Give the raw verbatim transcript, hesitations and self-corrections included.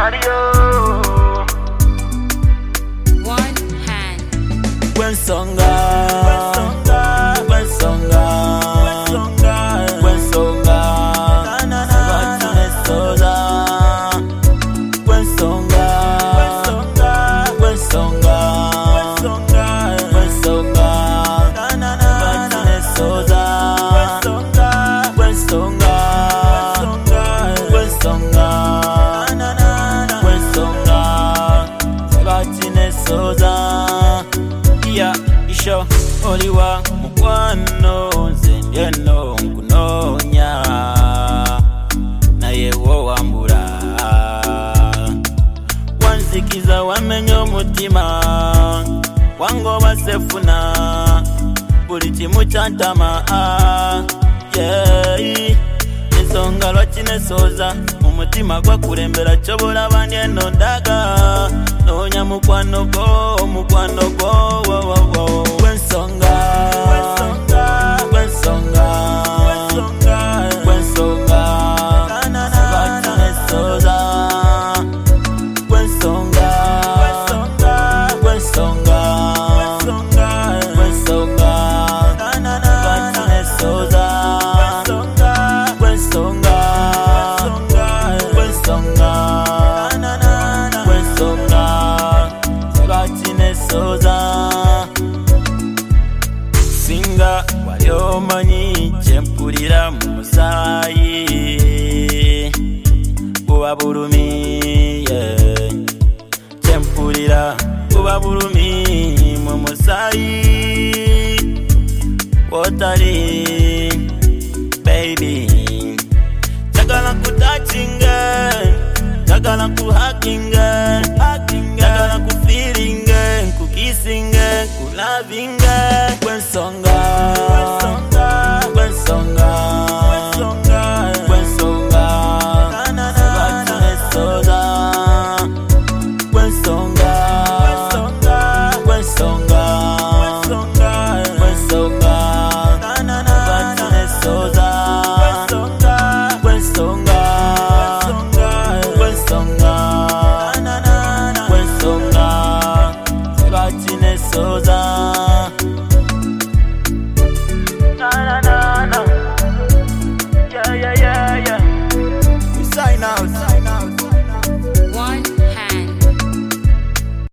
One hand. When songa, when songa, when songa, when songa, na na na na soza. When songa, when songa, when songa, when songa, na na na soza. When songa, when songa, when songa, na na na when songa, sebatine soza. Yeah, isho oliwa mukwano zendeno nkunonya naye wo wambura wanzikiza wamenye omutima wangoba sefuna buli kimu kyantama. Yeah, ensonga lwaki nesoza omutima gwakulembera kyobola bandi eno ndaga nonya mukwano gwo mukwano gwo. Wensonga, wensonga, wensonga, wensonga, sebati nesoza. Wensonga, wensonga, wensonga, wensonga, sebati nesoza. Wensonga, wensonga, wensonga, sebati nesoza. Singa wali omanyi kyempulira mu musaayi buba bulumi, yeah. Kyempulira buba bulumi mu musaayi wotali baby. Njagala kutachinga, njagala kuhakinga, njagala kufilinga, kukisinga, kulavinga. Wensonga,